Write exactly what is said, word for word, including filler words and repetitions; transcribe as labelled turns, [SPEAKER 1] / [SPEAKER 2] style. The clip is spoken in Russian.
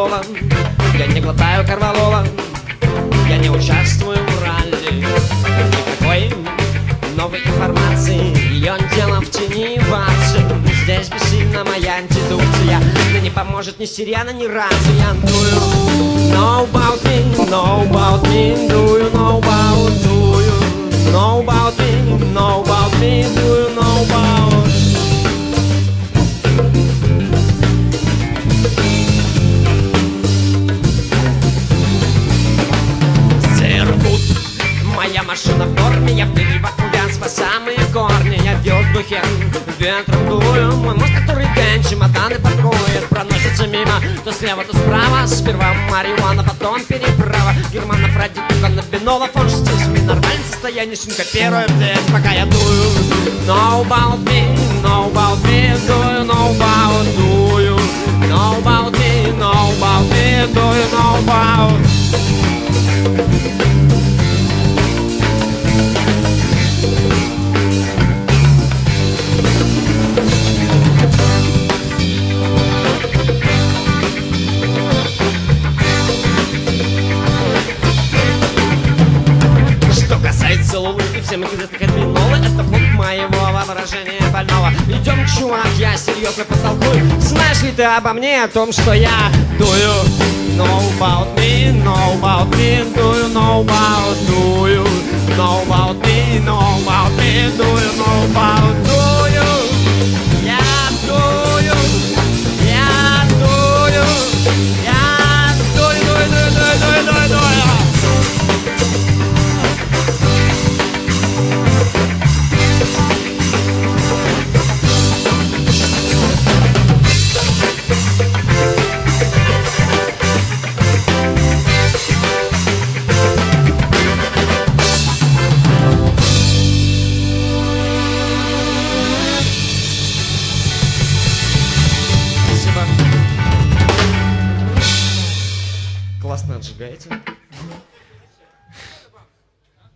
[SPEAKER 1] корвалола, я не глотаю корвалола, я не участвую в ралли. Никакой новой информации, ее дело в тени бабцы. Здесь бессильна моя антидукция, да не поможет ни сирена, ни рация. Do you know about me, know about me, do you know about, do you know about me, know about me, do you know about. Моя машина в форме, я в ней увяз по самые корни. Я в воздухе, ветром дую. Мой мозг, который день чемоданы пакует, проносится мимо, то слева, то справа. Сперва марихуана, потом переправа. Германов, радикука, набинола, форш. Здесь в нормальном состоянии синкопируем здесь, пока я дую. Know about me, know about me, do you know about, do you know about me, know about me, do you know about. Целлулит и всем известных админолы, это плод моего воображения больного. Идем, чувак, я серьезно потолкую. Знаешь ли ты обо мне, о том, что я do you know about me, know about me, do you know about, do you know about me, know about me, do you know about, do you, я do you, я do you, я do you, do you, do you, do you, do you, do you. Классно отжигаете.